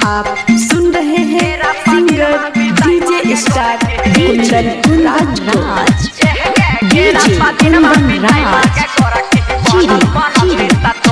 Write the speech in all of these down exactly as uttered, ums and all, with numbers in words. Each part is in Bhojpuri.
आप सुन रहे हैं singer DJ star Kundan Kundan Raj DJ Kundan Raj चीरी चीरी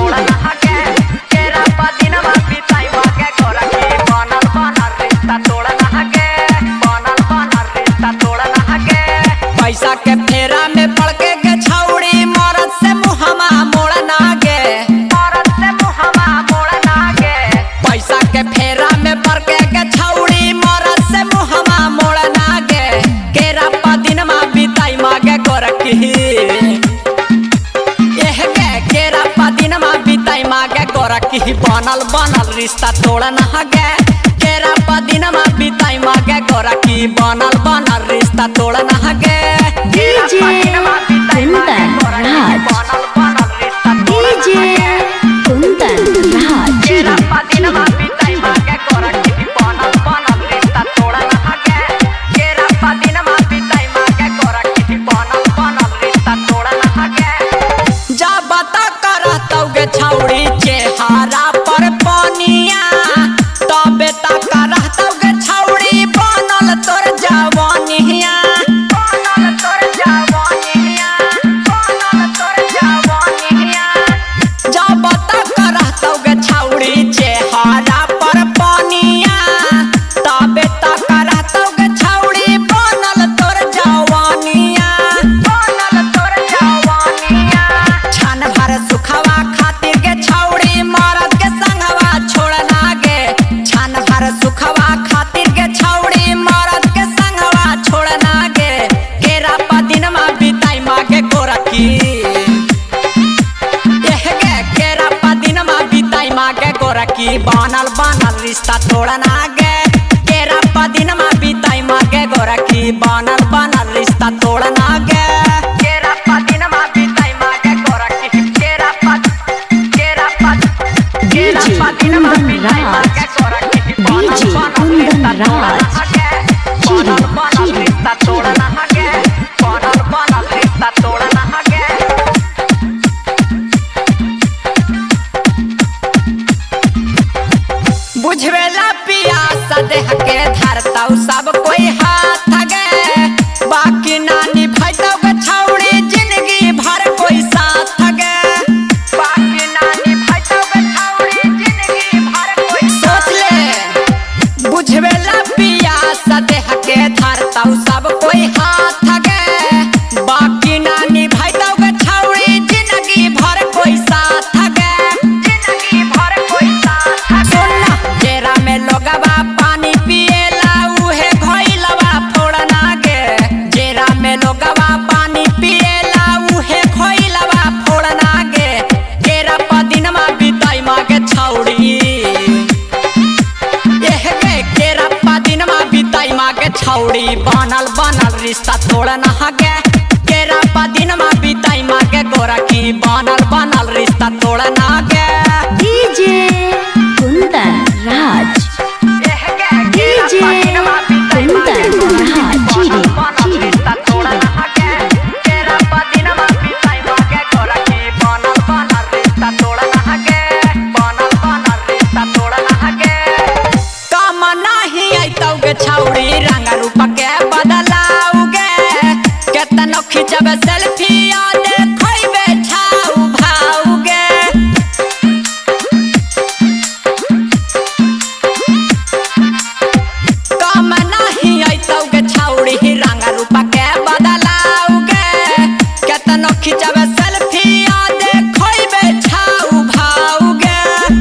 पैसा के फेरा में पड़ के गे छौड़ी मरद से मुहमा मोड़ ना गे मरद से मुहमा मोड़ ना गे पैसा के फेरा में पड़ के गे छौड़ी मरद से मुहमा मोड़ ना गे केरा पा दिन मा बिताई मागे गोरकी एह गे केरा पा दिन मा बिताई मागे गोरकी बनल बनल रिश्ता तोड़ ना गे केरा पा दिन मा बिताई मागे गोरकी बनल बनल रिश्ता तोड़ ना गे डीजे कुंदन राज डीजे कुंदन राज चीरी जा बता करतौ गे छौड़ी चेहरा पर पनिया तबे ता करतौ गे छौड़ी बनल तोर जवानिया बनल तोर जवानिया बनल तोर जवानिया जा बता करतौ गे छौड़ी चेहरा पर पनिया तबे ता करतौ गे छौड़ी बनल तोर जवानिया बनल तोर जवानिया छान भर सुखवा खातिर के छौड़ी मरद के संगवा छोड़ना गे छान भर सुखवा खातिर के छौड़ी मरद के संगवा छोड़ना गे केरा पा दिन मा बिताई मागे गोरकी एह गे केरा पा दिन मा बिताई मागे गोरकी बनल बनल रिश्ता तोड़ना गे केरा पा दिन मा बिताई मागे गोरकी बनल बनल रिश्ता तोड़ना गे केरा पा दिन मा बिताई मागे गोरकी केरा पा केरा पा डीजे कुंदन राज डीजे कुंदन राज चीरी चीरी रिश्ता तोड़ना गे बनल बनल रिश्ता तोड़ना गे बुझवेला पियासा देह के धरतौ सब कोई हाथ गे बाकी नानी भैतौ गे छौड़ी जिंदगी भर कोई साथ गे बाकी नानी भैतौ गे छौड़ी जिंदगी भर कोई सोच ले बुझवेला पियासा देह के धरतौ सब कोई हाथ गे बाकी नानी भैतौ गे छौड़ी जिंदगी भर कोई साथ गे जिंदगी भर कोई साथ सुन जेरा में लोगवा पानी पिएला उहे घोइलवा फोड़ना गे जेरा में लोगवा पानी पिएला उहे घोइलवा फोड़ना गे केरा पा दिन मा बिताई मागे छौड़ी एह गे केरा पा दिन मा बिताई मागे छौड़ी बनल बनल रिश्ता तोड़ना गे केरा पा दिन मा बिताई मागे गोरकी बनल बनल रिश्ता तोड़ना गे डीजे कुंदन राज डीजे कुंदन राज चीरी चीरी छौड़ी रंग रूप के बदलाओगे केतनो खिंचबे सेल्फी देखबे छाऊ भाऊगे काम नहीं अइतौगे छौड़ी रंग रूप के बदलाओगे केतनो खिंचबे सेल्फी देखबे छाऊ भाऊगे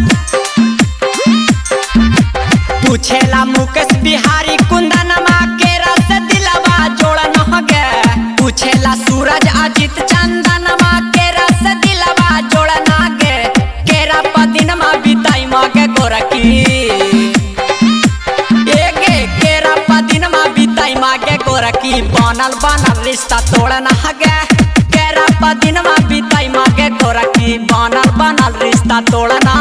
पूछेला मुकेश बिहारी कुंदन मा केरा से दिलवा जोड़ना गे पूछेला सूरज अजित चंदन मा केरा से दिलवा जोड़ना गे केरा पा दिन मा बिताई मागे गोरकी ए गे केरा पा दिन मा बिताई मागे गोरकी बनल बनल रिश्ता तोड़ना गे केरा पा दिन मा बिताई मागे गोरकी बनल बनल रिश्ता तोड़ना